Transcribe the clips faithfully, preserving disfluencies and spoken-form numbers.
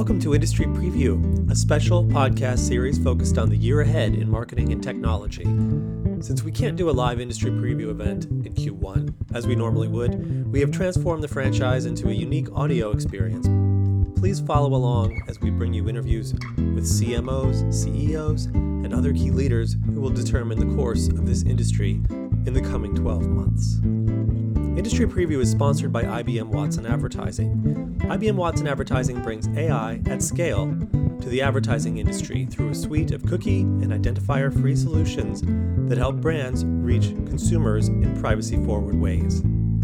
Welcome to Industry Preview, a special podcast series focused on the year ahead in marketing and technology. Since we can't do a live industry preview event in Q one, as we normally would, we have transformed the franchise into a unique audio experience. Please follow along as we bring you interviews with C M Os, C E Os, and other key leaders who will determine the course of this industry in the coming twelve months. Industry Preview is sponsored by I B M Watson Advertising. I B M Watson Advertising brings A I at scale to the advertising industry through a suite of cookie and identifier-free solutions that help brands reach consumers in privacy-forward ways.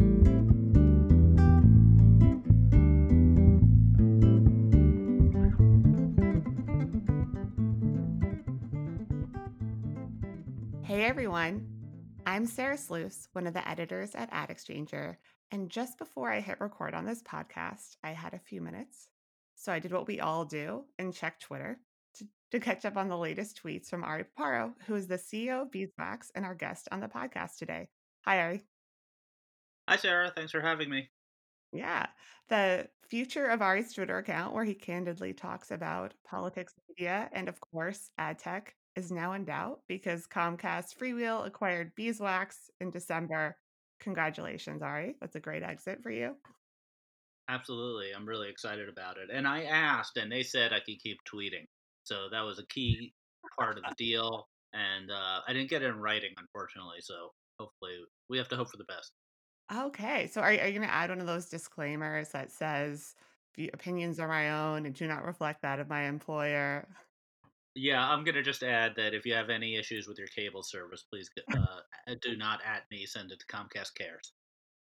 Hey everyone, I'm Sarah Sluice, one of the editors at Ad Exchanger, and just before I hit record on this podcast, I had a few minutes. So I did what we all do and checked Twitter to, to catch up on the latest tweets from Ari Paparo, who is the C E O of Beeswax and our guest on the podcast today. Hi, Ari. Hi, Sarah. Thanks for having me. Yeah, the future of Ari's Twitter account, where he candidly talks about politics, media, and of course, ad tech, is now in doubt because Comcast Freewheel acquired Beeswax in December. Congratulations, Ari. That's a great exit for you. Absolutely. I'm really excited about it. And I asked, and they said I could keep tweeting. So that was a key part of the deal. And uh, I didn't get it in writing, unfortunately. So hopefully, we have to hope for the best. Okay, so are, are you going to add one of those disclaimers that says the opinions are my own and do not reflect that of my employer? Yeah, I'm going to just add that if you have any issues with your cable service, please uh, do not at me. Send it to Comcast Cares.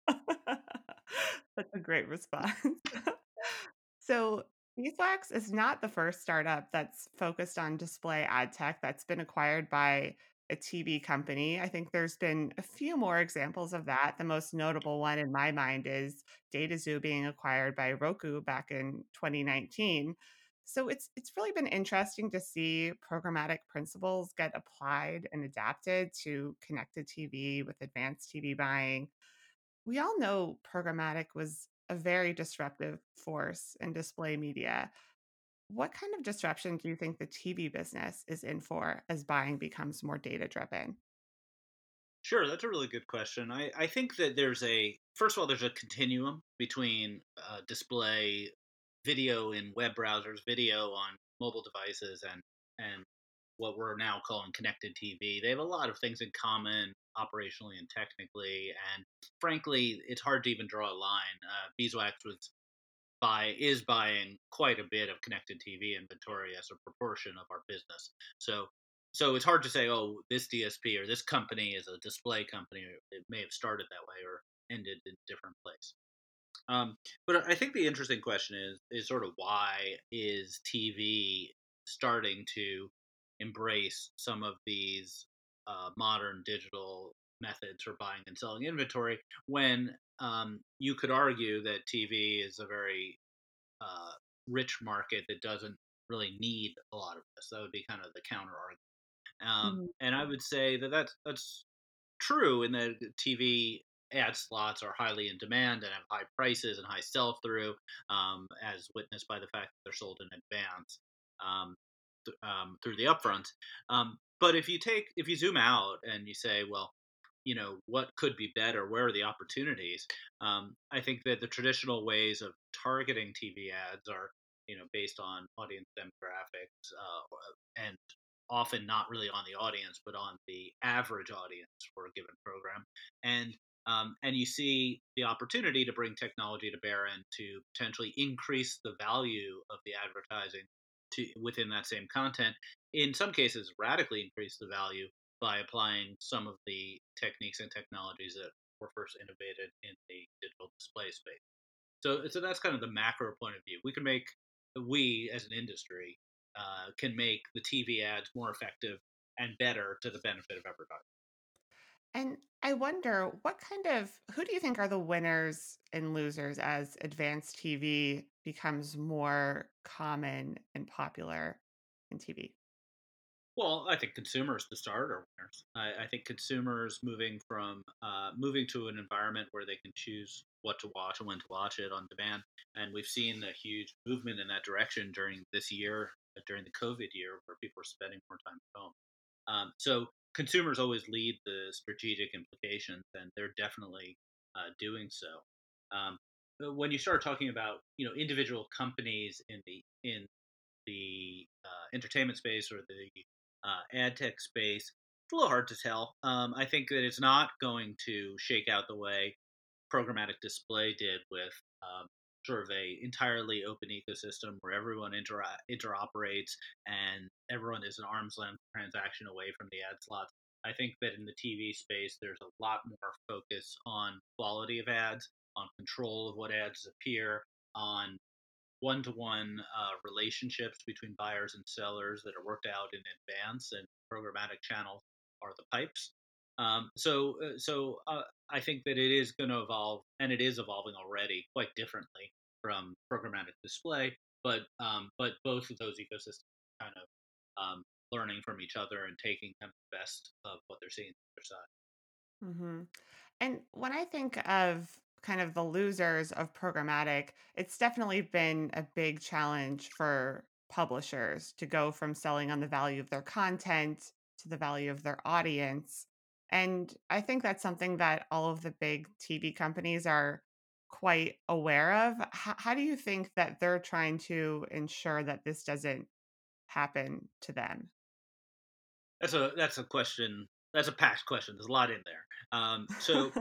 That's a great response. So, Beeswax is not the first startup that's focused on display ad tech that's been acquired by a T V company. I think there's been a few more examples of that. The most notable one in my mind is DataZoo being acquired by Roku back in twenty nineteen. So it's it's really been interesting to see programmatic principles get applied and adapted to connected T V with advanced T V buying. We all know programmatic was a very disruptive force in display media. What kind of disruption do you think the T V business is in for as buying becomes more data driven? Sure, that's a really good question. I, I think that there's a, first of all, there's a continuum between uh, display video in web browsers, video on mobile devices, and and what we're now calling connected T V. They have a lot of things in common operationally and technically, and frankly, it's hard to even draw a line. Uh, Beeswax was buy is buying quite a bit of connected T V inventory as a proportion of our business. So so it's hard to say, oh, this D S P or this company is a display company. It may have started that way or ended in a different place. Um, but I think the interesting question is is sort of why is T V starting to embrace some of these uh, modern digital methods for buying and selling inventory when um, you could argue that T V is a very uh, rich market that doesn't really need a lot of this. That would be kind of the counter argument. Um, Mhm. and I would say that that's, that's true in that T V ad slots are highly in demand and have high prices and high sell through, um, as witnessed by the fact that they're sold in advance um, th- um, through the upfront. Um, but if you take if you zoom out and you say, well, you know, what could be better? Where are the opportunities? Um, I think that the traditional ways of targeting T V ads are, you know, based on audience demographics uh, and often not really on the audience, but on the average audience for a given program. And um, and you see the opportunity to bring technology to bear and to potentially increase the value of the advertising to within that same content. In some cases, radically increase the value by applying some of the techniques and technologies that were first innovated in the digital display space. So, so that's kind of the macro point of view. We can make we as an industry uh, can make the T V ads more effective and better to the benefit of everybody. And I wonder what kind of who do you think are the winners and losers as advanced T V becomes more common and popular in T V? Well, I think consumers to start are winners. I, I think consumers moving from uh, moving to an environment where they can choose what to watch and when to watch it on demand, and we've seen a huge movement in that direction during this year, uh, during the COVID year, where people are spending more time at home. Um, so consumers always lead the strategic implications, and they're definitely uh, doing so. Um, but when you start talking about you know individual companies in the in the uh, entertainment space or the uh, ad tech space, it's a little hard to tell. Um, I think that it's not going to shake out the way programmatic display did with um, sort of a entirely open ecosystem where everyone inter- interoperates and everyone is an arm's length transaction away from the ad slots. I think that in the T V space, there's a lot more focus on quality of ads, on control of what ads appear, on one-to-one uh, relationships between buyers and sellers that are worked out in advance, and programmatic channels are the pipes. Um, so, uh, so uh, I think that it is going to evolve, and it is evolving already quite differently from programmatic display. But um, but both of those ecosystems kind of um, learning from each other and taking kind of the best of what they're seeing on the other side. Hmm. And when I think of kind of the losers of programmatic, it's definitely been a big challenge for publishers to go from selling on the value of their content to the value of their audience. And I think that's something that all of the big T V companies are quite aware of. How, how do you think that they're trying to ensure that this doesn't happen to them? That's a that's a question. That's a packed question. There's a lot in there. Um, so,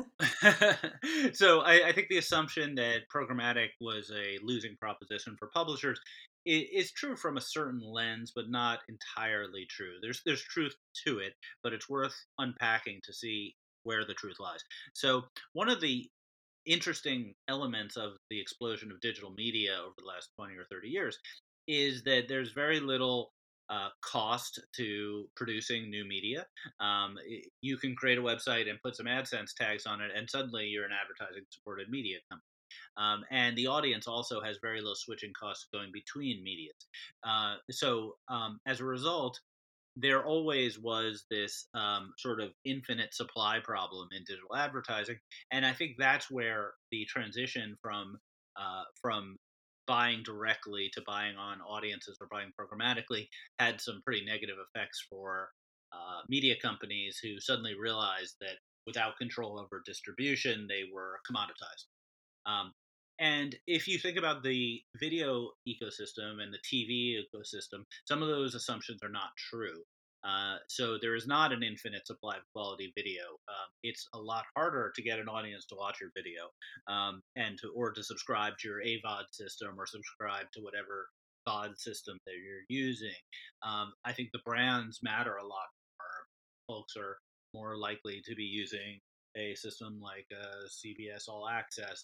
so I, I think the assumption that programmatic was a losing proposition for publishers is, is true from a certain lens, but not entirely true. There's there's truth to it, but it's worth unpacking to see where the truth lies. So, one of the interesting elements of the explosion of digital media over the last twenty or thirty years is that there's very little uh, cost to producing new media. Um, you can create a website and put some AdSense tags on it, and suddenly you're an advertising supported media company. Um, and the audience also has very low switching costs going between medias. Uh, so um, as a result, there always was this um, sort of infinite supply problem in digital advertising, and I think that's where the transition from uh, from buying directly to buying on audiences or buying programmatically had some pretty negative effects for uh, media companies who suddenly realized that without control over distribution, they were commoditized. Um, and if you think about the video ecosystem and the T V ecosystem, some of those assumptions are not true. Uh, so there is not an infinite supply of quality video. Um, it's a lot harder to get an audience to watch your video, um, and to or to subscribe to your A V O D system or subscribe to whatever V O D system that you're using. Um, I think the brands matter a lot more. Folks are more likely to be using a system like uh, C B S All Access,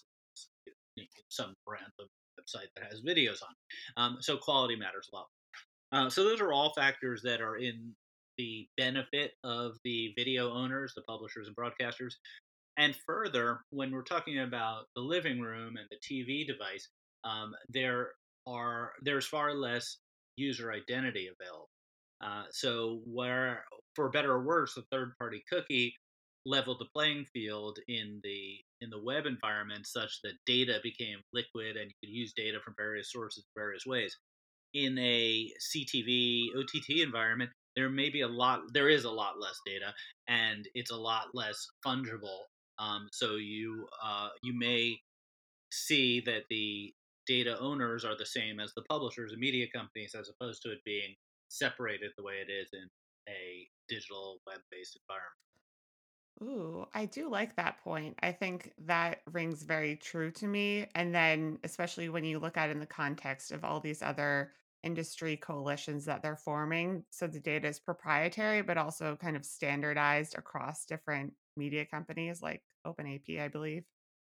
some random website that has videos on it. Um, so quality matters a lot. Uh, so those are all factors that are in the benefit of the video owners, the publishers and broadcasters. And further, when we're talking about the living room and the T V device, um, there are there's far less user identity available. Uh, so where, for better or worse, the third-party cookie leveled the playing field in the in the web environment, such that data became liquid and you could use data from various sources various ways. In a C T V O T T environment, there may be a lot there is a lot less data, and it's a lot less fungible. Um, so you uh, you may see that the data owners are the same as the publishers and media companies, as opposed to it being separated the way it is in a digital web-based environment. Ooh, I do like that point. I think that rings very true to me. And then, especially when you look at it in the context of all these other industry coalitions that they're forming. So the data is proprietary, but also kind of standardized across different media companies like OpenAP, I believe.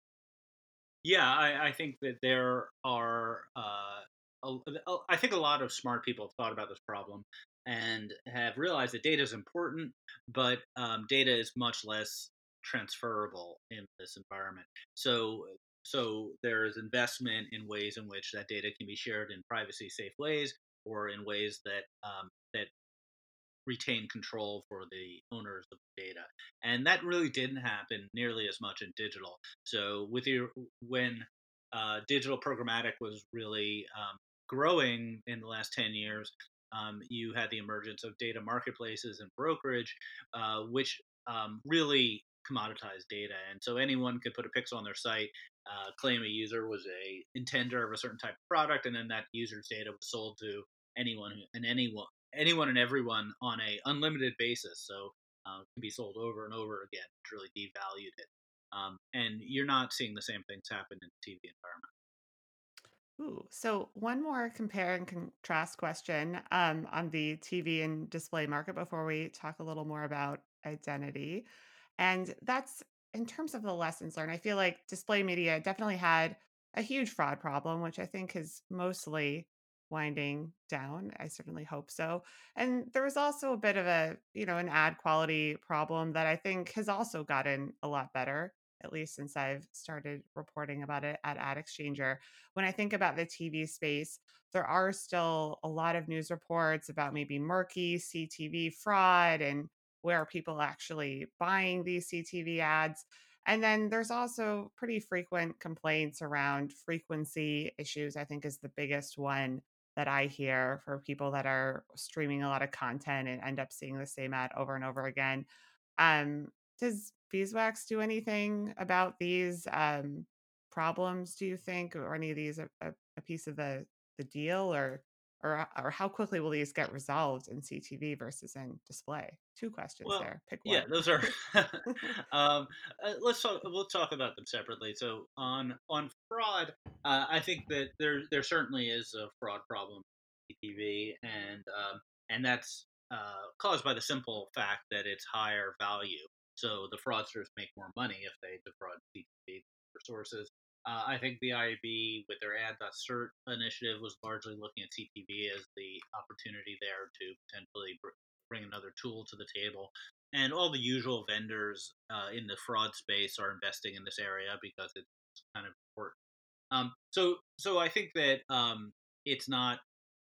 Yeah, I, I think that there are. Uh, a, a- I think a lot of smart people have thought about this problem and have realized that data is important, but um, data is much less transferable in this environment. So, so there is investment in ways in which that data can be shared in privacy safe ways, or in ways that um, that retain control for the owners of the data. And that really didn't happen nearly as much in digital. So with your when uh, digital programmatic was really um, growing in the last ten years, um, you had the emergence of data marketplaces and brokerage, uh, which um, really commoditized data. And so anyone could put a pixel on their site, uh, claim a user was a intender of a certain type of product, and then that user's data was sold to anyone who, and anyone anyone and everyone on a unlimited basis. So uh, it can be sold over and over again, which really devalued it. Um, and you're not seeing the same things happen in the T V environment. Ooh, so one more compare and contrast question um, on the T V and display market before we talk a little more about identity. And that's in terms of the lessons learned. I feel like display media definitely had a huge fraud problem, which I think is mostly winding down. I certainly hope so. And there was also a bit of a, you know, an ad quality problem that I think has also gotten a lot better, at least since I've started reporting about it at Ad Exchanger. When I think about the T V space, there are still a lot of news reports about maybe murky C T V fraud and where are people actually buying these C T V ads. And then there's also pretty frequent complaints around frequency issues, I think is the biggest one that I hear for people that are streaming a lot of content and end up seeing the same ad over and over again. Um, does Beeswax do anything about these um, problems? Do you think, or any of these a, a, a piece of the the deal, or or or how quickly will these get resolved in C T V versus in display? Two questions Well, there. Pick yeah, one. those are. um, uh, let's talk. We'll talk about them separately. So on on fraud, uh, I think that there there certainly is a fraud problem in T V, and um, and that's uh, caused by the simple fact that it's higher value. So the fraudsters make more money if they defraud C T V sources. Uh, I think the I A B with their ad.cert initiative was largely looking at C T V as the opportunity there to potentially br- bring another tool to the table. And all the usual vendors uh, in the fraud space are investing in this area because it's kind of important. Um, so, so I think that um, it's not,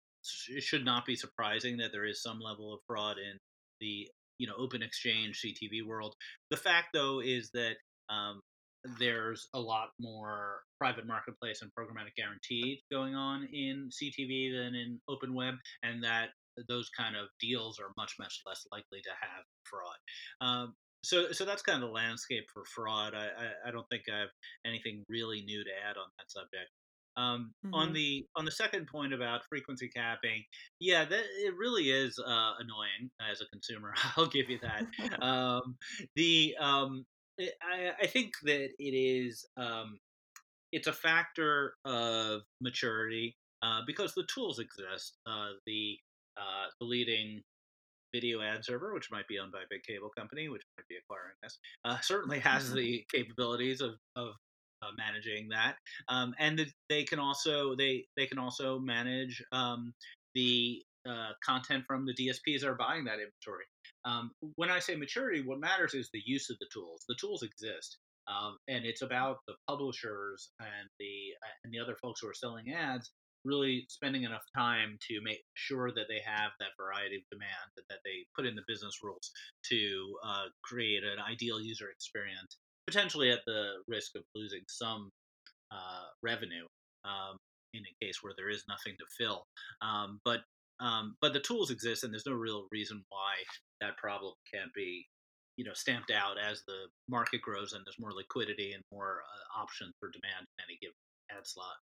it should not be surprising that there is some level of fraud in the you know open exchange C T V world. The fact, though, is that um, there's a lot more private marketplace and programmatic guaranteed going on in C T V than in open web, and that those kind of deals are much much less likely to have fraud. Um, so, so that's kind of the landscape for fraud. I, I, I don't think I have anything really new to add on that subject. Um, on Hmm. the on the second point about frequency capping, yeah, that it really is uh, annoying as a consumer. I'll give you that. Um, the um, it, I, I think that it is um, it's a factor of maturity uh, because the tools exist. Uh, the uh, the leading video ad server, which might be owned by a big cable company, which might be acquiring this, uh, certainly has the capabilities of, of uh, managing that, um, and the, they can also they they can also manage um, the uh, content from the D S Ps that are buying that inventory. Um, when I say maturity, what matters is the use of the tools. The tools exist. Um, and it's about the publishers and the uh, and the other folks who are selling ads really spending enough time to make sure that they have that variety of demand, that, that they put in the business rules to uh, create an ideal user experience, potentially at the risk of losing some uh, revenue um, in a case where there is nothing to fill. Um, but um, but the tools exist, and there's no real reason why that problem can't be you know stamped out as the market grows and there's more liquidity and more uh, options for demand in any given ad slot.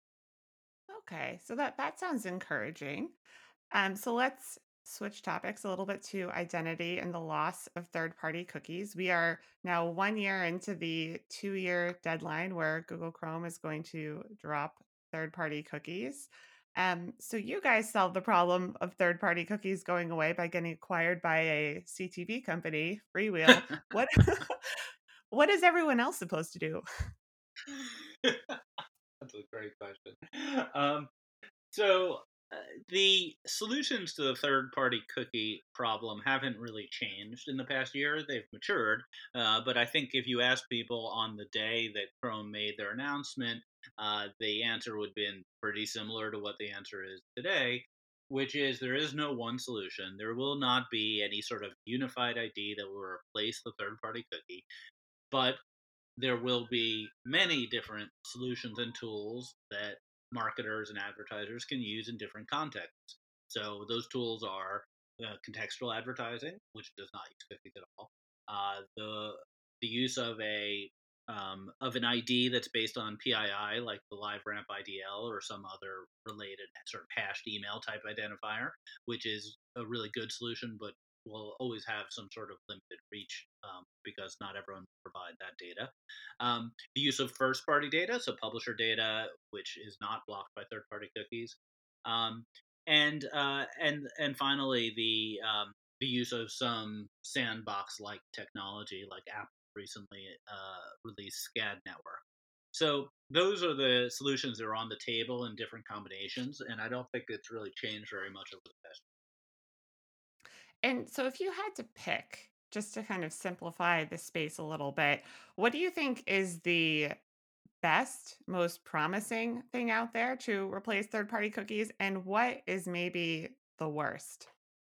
Okay, so that that sounds encouraging. Um, so let's switch topics a little bit to identity and the loss of third party cookies. We are now one year into the two year deadline where Google Chrome is going to drop third party cookies. Um, so you guys solved the problem of third party cookies going away by getting acquired by a C T V company, Freewheel. What what is everyone else supposed to do? That's a great question. Um, so uh, the solutions to the third-party cookie problem haven't really changed in the past year. They've matured, uh, but I think if you ask people on the day that Chrome made their announcement, uh, the answer would have been pretty similar to what the answer is today. which is there is no one solution. There will not be any sort of unified I D that will replace the third party cookie, but there will be many different solutions and tools that marketers and advertisers can use in different contexts. So those tools are uh, contextual advertising, which does not use cookies at all. Uh, the the use of a um, of an I D that's based on P I I, like the LiveRamp I D L or some other related sort of hashed email type identifier, which is a really good solution, but will always have some sort of limited reach um, because not everyone will provide that data. Um, the use of first party data, so publisher data, which is not blocked by third party cookies. Um, and uh, and and finally, the um, the use of some sandbox like technology, like Apple recently uh, released SCAD network. So those are the solutions that are on the table in different combinations, and I don't think it's really changed very much over the past. And so, if you had to pick, just to kind of simplify the space a little bit, what do you think is the best, most promising thing out there to replace third party cookies? And what is maybe the worst?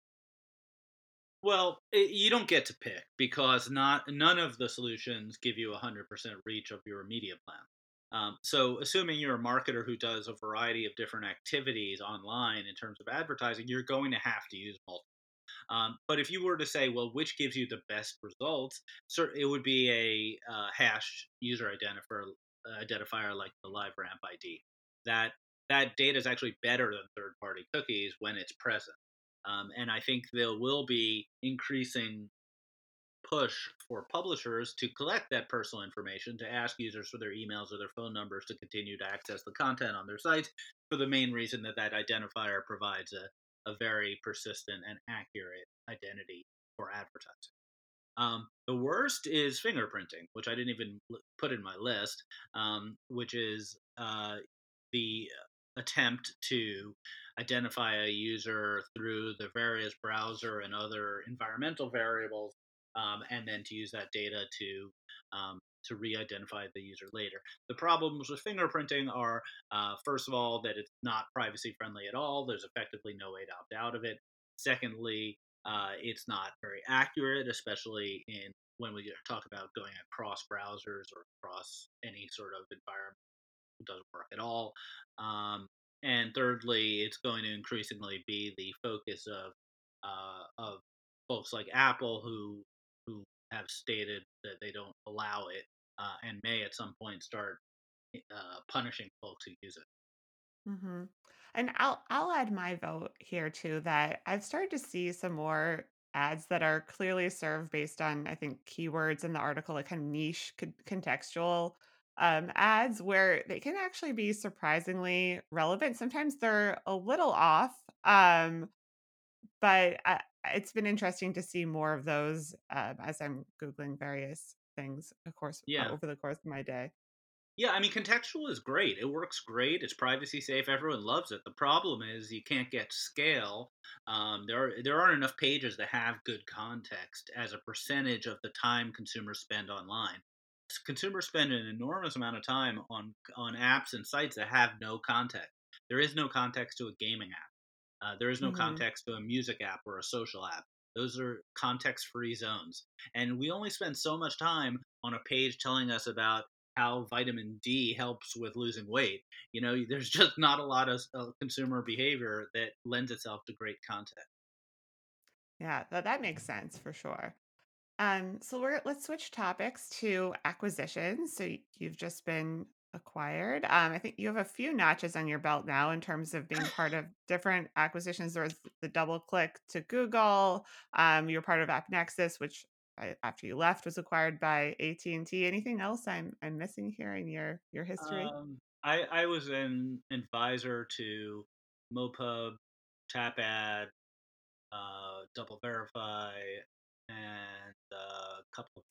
Well, I you don't get to pick because not none of the solutions give you one hundred percent reach of your media plan. Um, so, assuming you're a marketer who does a variety of different activities online in terms of advertising, you're going to have to use multiple. Um, but if you were to say, well, which gives you the best results, cer- it would be a uh, hashed user identifier, identifier like the LiveRamp I D. That that data is actually better than third-party cookies when it's present. Um, and I think there will be increasing push for publishers to collect that personal information to ask users for their emails or their phone numbers to continue to access the content on their sites for the main reason that that identifier provides a, a very persistent and accurate identity for advertising. Um, the worst is fingerprinting, which I didn't even put in my list, um, which is uh, the attempt to identify a user through the various browser and other environmental variables, um, and then to use that data to um, to re-identify the user later. The problems with fingerprinting are, uh, first of all, that it's not privacy friendly at all. There's effectively no way to opt out of it. Secondly, uh, it's not very accurate, especially in when we talk about going across browsers or across any sort of environment. It doesn't work at all. Um, and thirdly, it's going to increasingly be the focus of uh, of folks like Apple who who have stated that they don't allow it uh, and may at some point start uh, punishing folks who use it. Mhm. And I'll I'll add my vote here too that I've started to see some more ads that are clearly served based on I think keywords in the article, like kind of niche con- contextual um, ads where they can actually be surprisingly relevant. Sometimes they're a little off, um, but I, it's been interesting to see more of those um, as I'm googling various things, of course, uh, Yeah. over the course of my day. Yeah, I mean, contextual is great. It works great. It's privacy safe. Everyone loves it. The problem is you can't get scale. Um, there are there aren't enough pages that have good context as a percentage of the time consumers spend online. S- Consumers spend an enormous amount of time on on apps and sites that have no context. There is no context to a gaming app. Uh, there is no Hmm. context to a music app or a social app. Those are context free zones. And we only spend so much time on a page telling us about how vitamin D helps with losing weight. You know, there's just not a lot of uh, consumer behavior that lends itself to great content. Yeah, that, that makes sense for sure. Um, so we're let's switch topics to acquisitions. So y- you've just been acquired. Um, I think you have a few notches on your belt now in terms of being part of different acquisitions. There was the double click to Google. Um, you're part of AppNexus, which I, after you left was acquired by A T and T. Anything else I'm I'm missing here in your your history? Um, I, I was an advisor to MoPub, TapAd, uh, Double Verify, and uh, a couple.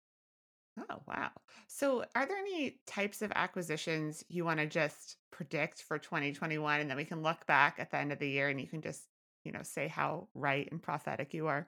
Oh, wow. So, are there any types of acquisitions you want to just predict for twenty twenty-one and then we can look back at the end of the year and you can just, you know, say how right and prophetic you are?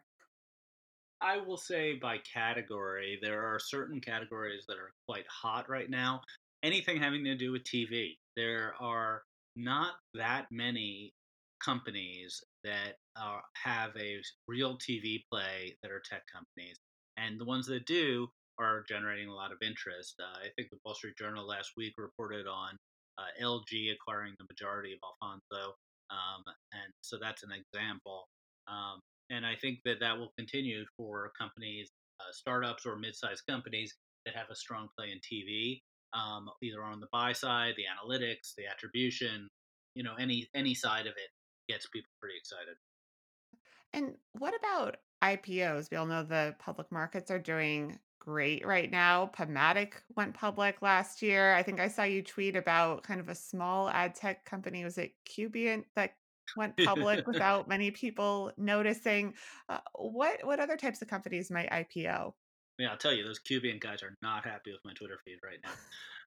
I will say by category, there are certain categories that are quite hot right now. Anything having to do with T V. There are not that many companies that uh, have a real T V play that are tech companies, and the ones that do are generating a lot of interest. Uh, I think the Wall Street Journal last week reported on uh, L G acquiring the majority of Alfonso, um, and so that's an example. Um, and I think that that will continue for companies, uh, startups or mid-sized companies that have a strong play in T V, um, either on the buy side, the analytics, the attribution, you know, any any side of it gets people pretty excited. And what about I P Os? We all know the public markets are doing great right now. Pubmatic went public last year. I think I saw you tweet about kind of a small ad tech company. Was it Cubient that went public without many people noticing? Uh, what what other types of companies might I P O? Yeah, I'll tell you, those Cubian guys are not happy with my Twitter feed right now.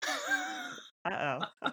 Uh oh.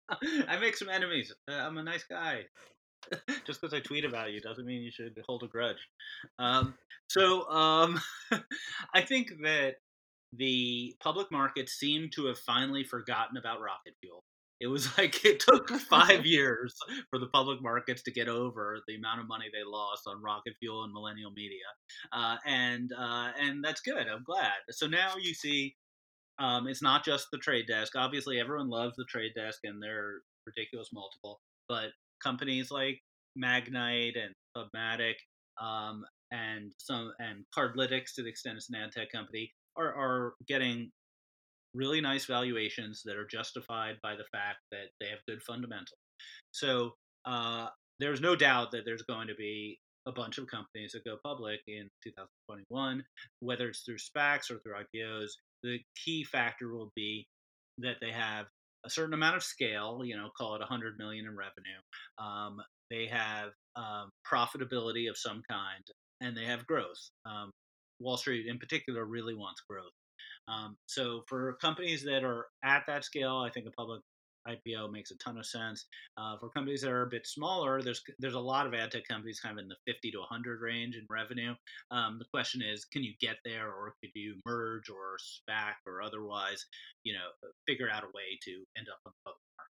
I make some enemies. Uh, I'm a nice guy. Just because I tweet about you doesn't mean you should hold a grudge. Um, so um, I think that the public markets seem to have finally forgotten about rocket fuel. It was like it took five years for the public markets to get over the amount of money they lost on rocket fuel and millennial media, uh, and uh, and that's good. I'm glad. So now you see, um, it's not just the trade desk. Obviously, everyone loves the trade desk and their ridiculous multiple, but companies like Magnite and Pubmatic, um, and some and Cardlytics, to the extent it's an ad tech company, are are getting really nice valuations that are justified by the fact that they have good fundamentals. So uh, there's no doubt that there's going to be a bunch of companies that go public in two thousand twenty-one, whether it's through SPACs or through I P Os. The key factor will be that they have a certain amount of scale, you know, call it one hundred million in revenue. Um, they have um, profitability of some kind, and they have growth. Um, Wall Street, in particular, really wants growth. Um, so for companies that are at that scale, I think a public I P O makes a ton of sense. Uh, for companies that are a bit smaller, there's there's a lot of ad tech companies kind of in the fifty to one hundred range in revenue. Um, the question is, can you get there, or could you merge or SPAC or otherwise, you know, figure out a way to end up on the public market?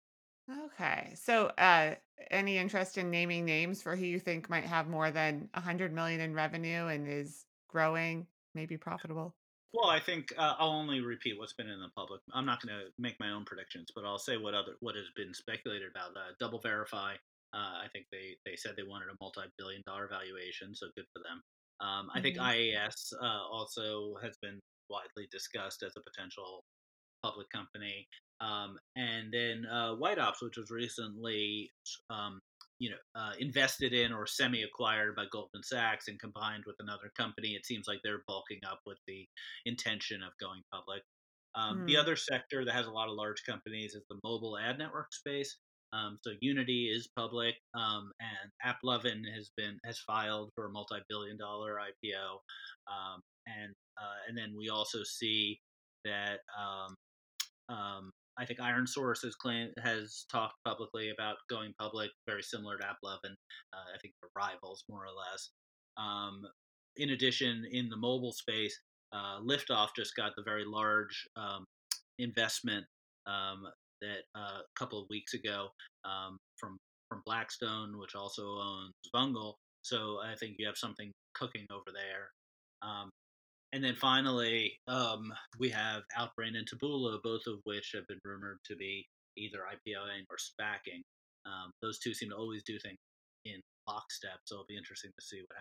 Okay. So, uh, any interest in naming names for who you think might have more than a hundred million in revenue and is growing, maybe profitable? Well, I think uh, I'll only repeat what's been in the public. I'm not going to make my own predictions, but I'll say what other what has been speculated about. Uh, Double Verify. Uh, I think they they said they wanted a multi-billion dollar valuation, so good for them. Um, I think Hmm. I A S uh, also has been widely discussed as a potential public company. Um, and then uh, White Ops, which was recently, um, you know, uh, invested in or semi-acquired by Goldman Sachs and combined with another company. It seems like they're bulking up with the intention of going public. Um, the Mm. other sector that has a lot of large companies is the mobile ad network space. Um, so Unity is public, um, and AppLovin has been has filed for a multi-billion-dollar I P O, um, and uh, and then we also see that um, um, I think Iron Source has claimed has talked publicly about going public, very similar to AppLovin. Uh, I think they're rivals more or less. Um, in addition, in the mobile space, uh, Liftoff just got the very large um, investment um, that uh, a couple of weeks ago um, from from Blackstone, which also owns Vungle. So I think you have something cooking over there. Um, and then finally, um, we have Outbrain and Taboola, both of which have been rumored to be either IPOing or SPACing. Um, those two seem to always do things in lockstep, so it'll be interesting to see what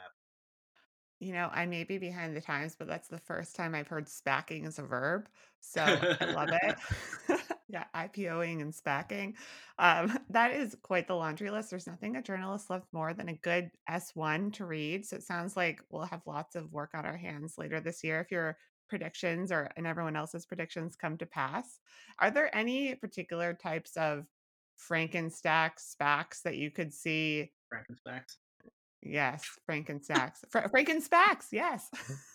You know, I may be behind the times, but that's the first time I've heard spacking as a verb. So I love happens. it. Yeah, IPOing and spacking. Um, that is quite the laundry list. There's nothing a journalist loves more than a good S one to read. So it sounds like we'll have lots of work on our hands later this year if your predictions or and everyone else's predictions come to pass. Are there any particular types of Frankenstack SPACs that you could see? SPACs. Yes, Frankenstacks. Fra Frankenspacks, yes.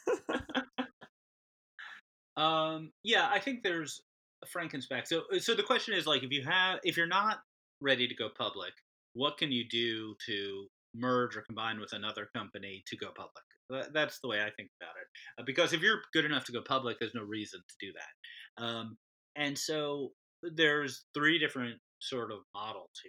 Um, yeah, I think there's a Frankenspec. So, so the question is like, if you have, if you're not ready to go public, what can you do to merge or combine with another company to go public? That- That's the way I think about it. Uh, because if you're good enough to go public, there's no reason to do that. Um, and so there's three different sort of models here.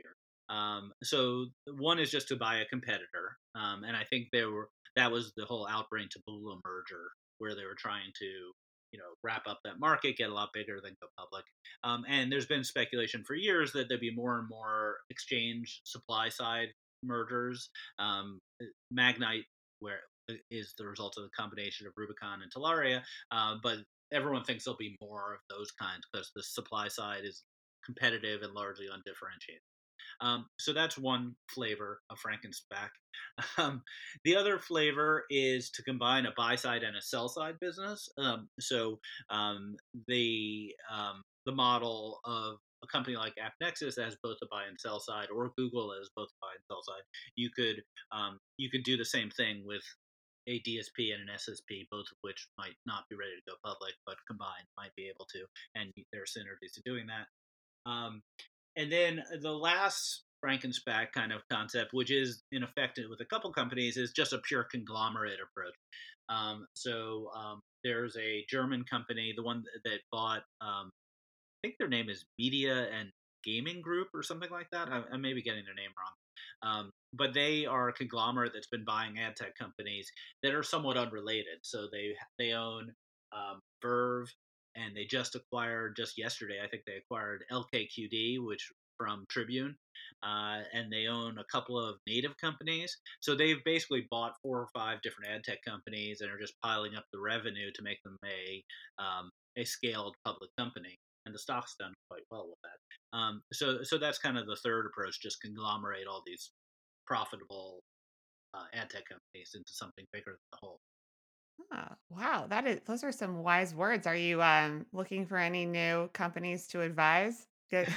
Um, so one is just to buy a competitor, um, and I think there were that was the whole Outbrain Taboola merger where they were trying to you know wrap up that market, get a lot bigger, then go public. Um, and there's been speculation for years that there'd be more and more exchange supply side mergers. Um, Magnite, where is the result of the combination of Rubicon and Telaria, uh, but everyone thinks there'll be more of those kinds because the supply side is competitive and largely undifferentiated. Um, so that's one flavor of Frankenstack. Um, the other flavor is to combine a buy side and a sell side business. Um, so um, the um, the model of a company like AppNexus that has both a buy and sell side, or Google as both buy and sell side, you could um, you could do the same thing with a D S P and an S S P, both of which might not be ready to go public, but combined might be able to, and there are synergies to doing that. Um, and then the last Frankenstack kind of concept, which is in effect with a couple companies, is just a pure conglomerate approach. Um, so um, there's a German company, the one that bought, um, I think their name is Media and Gaming Group or something like that. I, I may be getting their name wrong. Um, but they are a conglomerate that's been buying ad tech companies that are somewhat unrelated. So they they own um, Verve, and they just acquired just yesterday. I think they acquired L K Q D, which from Tribune, uh, and they own a couple of native companies. So they've basically bought four or five different ad tech companies and are just piling up the revenue to make them a um, a scaled public company. And the stock's done quite well with that. Um, so, so that's kind of the third approach: just conglomerate all these profitable uh, ad tech companies into something bigger than the whole. Ah, wow, that is those are some wise words. Are you um looking for any new companies to advise? Get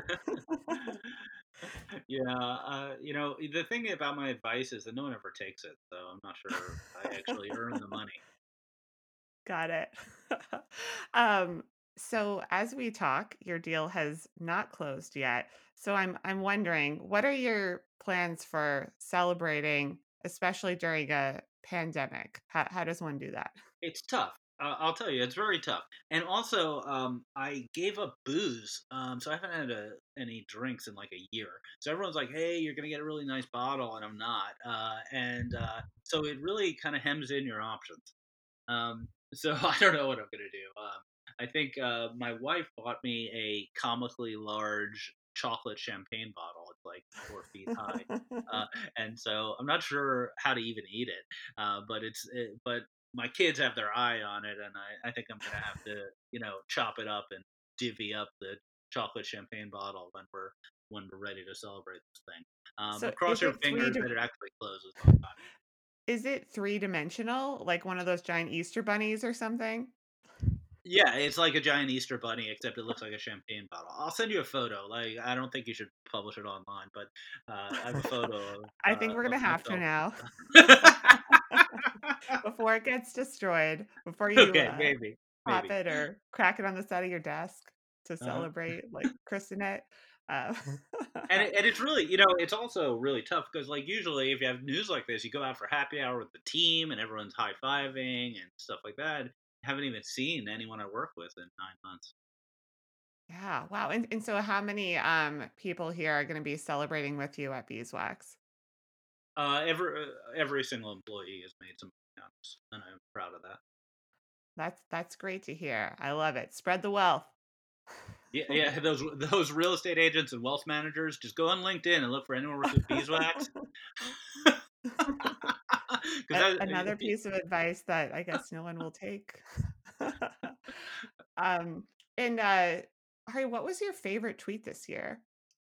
Yeah, uh, you know, the thing about my advice is that no one ever takes it, so I'm not sure I actually earn the money. Got it. um, so as we talk, your deal has not closed yet. So I'm I'm wondering, what are your plans for celebrating, especially during a pandemic? How how does one do that? It's tough. Uh, I'll tell you, it's very tough. And also, um, I gave up booze, um, so I haven't had a, any drinks in like a year. So everyone's like, "Hey, you're gonna get a really nice bottle," and I'm not. Uh, and uh, so it really kind of hems in your options. Um, so I don't know what I'm gonna do. Um, I think uh, my wife bought me a comically large chocolate champagne bottle. It's like four feet high, uh, and so I'm not sure how to even eat it. Uh, but it's it, but my kids have their eye on it, and I, I think I'm gonna have to you know chop it up and divvy up the chocolate champagne bottle when we're when we're ready to celebrate this thing. Uh, So but cross is your it three fingers di- that it actually closes on time. is it three dimensional, like one of those giant Easter bunnies or something? Yeah, it's like a giant Easter bunny, except it looks like a champagne bottle. I'll send you a photo. Like, I don't think you should publish it online, but uh, I have a photo of, I uh, think we're of gonna have to myself. now. Before it gets destroyed, before you Okay, uh, maybe, pop maybe. it or crack it on the side of your desk to Uh-huh. celebrate, like christen it. Uh, And it, and it's really, you know, it's also really tough because, like, usually if you have news like this, you go out for happy hour with the team and everyone's high fiving and stuff like that. I haven't even seen anyone I work with in nine months. yeah, wow. And and so how many um people here are going to be celebrating with you at Beeswax? Uh, every uh, every single employee has made some accounts, and I'm proud of that. That's that's great to hear. I love it. Spread the wealth. Yeah, yeah. Those those real estate agents and wealth managers, just go on LinkedIn and look for anyone working with beeswax. Because A- that, another piece of advice that I guess no one will take. um and uh Ari, what was your favorite tweet this year?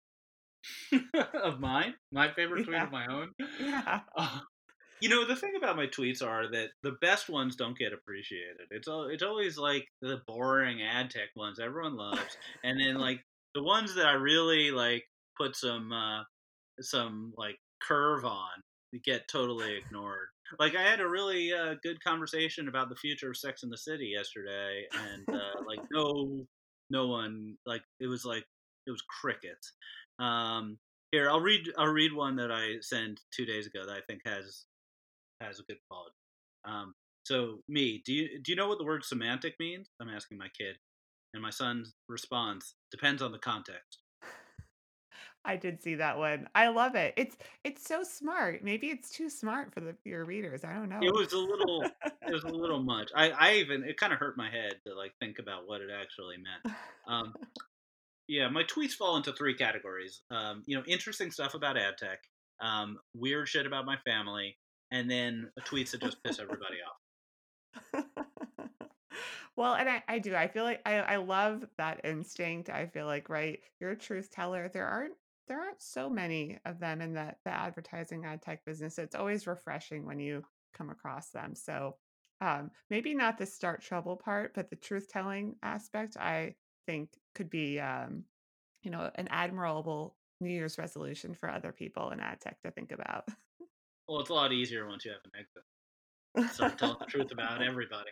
of mine, my favorite tweet Yeah. of my own. Yeah. Uh, you know, the thing about my tweets are that the best ones don't get appreciated. It's al- it's always like the boring ad tech ones everyone loves, and then like the ones that I really like put some uh, some like curve on get totally ignored. Like I had a really uh, good conversation about the future of Sex in the City yesterday, and uh, like no no one like it was like it was crickets. Um, here I'll read I'll read one that I sent two days ago that I think has has a good quality. Um, so me, do you do you know what the word semantic means? I'm asking my kid, and my son responds, depends on the context. I did see that one. I love it. It's it's so smart. Maybe it's too smart for the your readers. I don't It know. was a little it was a little much. I I even it kind of hurt my head to like think about what it actually meant. Um, yeah, my tweets fall into three categories. Um, you know, interesting stuff about ad tech, um, weird shit about my family, and then tweets that just piss everybody off. Well, and I, I do. I feel like I, I love that instinct. I feel like, right, you're a truth teller. There aren't there aren't so many of them in the, the advertising ad tech business. So it's always refreshing when you come across them. So um, maybe not the start trouble part, but the truth telling aspect, I think could be um, you know, an admirable New Year's resolution for other people in ad tech to think about. Well, it's a lot easier once you have an exit. Start telling the truth about everybody.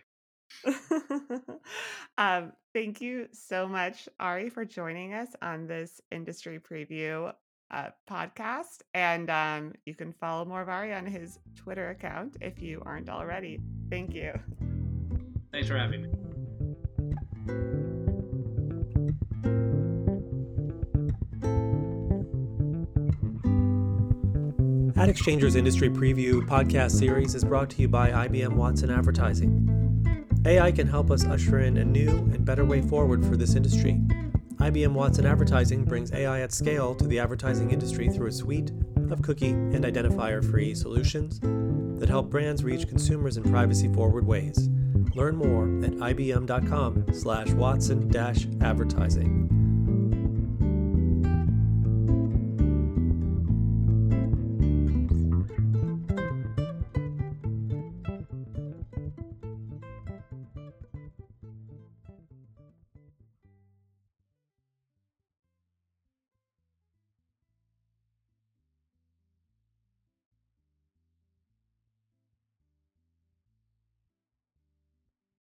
um, thank you so much, Ari, for joining us on this industry preview uh, podcast. And um, you can follow more of Ari on his Twitter account if you aren't already. Thank you. Thanks for having me. AdExchanger's Industry Preview podcast series is brought to you by I B M Watson Advertising. A I can help us usher in a new and better way forward for this industry. I B M Watson Advertising brings A I at scale to the advertising industry through a suite of cookie and identifier-free solutions that help brands reach consumers in privacy-forward ways. Learn more at ibm.com slash watson dash advertising.